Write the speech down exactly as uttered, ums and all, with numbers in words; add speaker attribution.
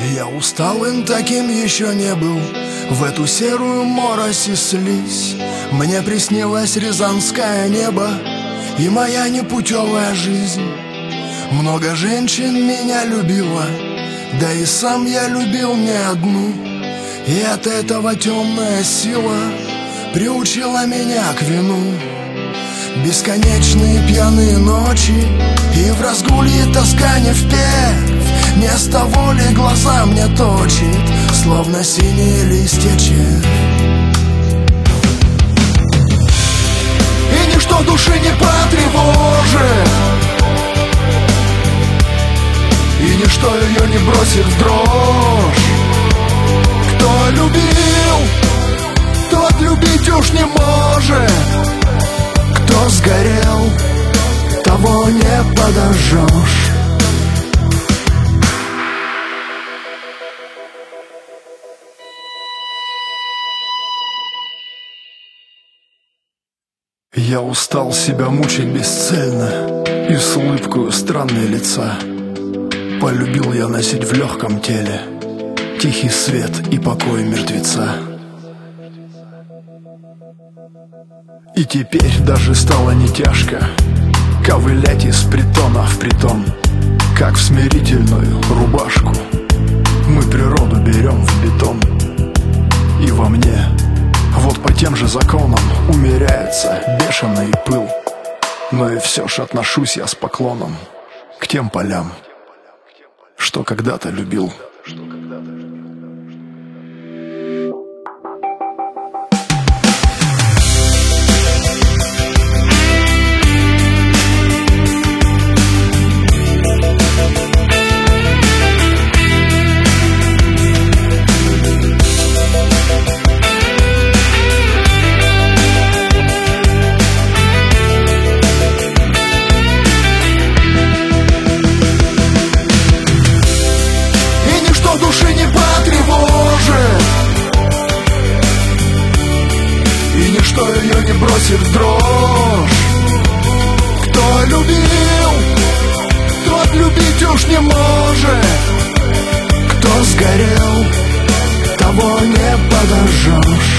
Speaker 1: Я усталым таким еще не был. В эту серую морось и слизь мне приснилось рязанское небо и моя непутевая жизнь. Много женщин меня любило, да и сам я любил не одну. И от этого темная сила приучила меня к вину. Бесконечные пьяные ночи и в разгулье тоска не впевь. Вместо воли глаза мне точит, словно синие листья червь. И ничто души не потревожит, и ничто ее не бросит в дрожь. Кто любил, тот любить уж не может. Кто сгорел, того не подожжешь. Я устал себя мучить бесцельно и с улыбкою странные лица. Полюбил я носить в легком теле тихий свет и покой мертвеца. И теперь даже стало не тяжко ковылять из притона в притон, как в смирительную рубашку мы природу берем в бетон. И во мне вот по тем же законам умеряется бешеный пыл, но и все ж отношусь я с поклоном к тем полям, что когда-то любил. Что ее не бросит в дрожь. Кто любил, тот любить уж не может. Кто сгорел, того не подожжешь.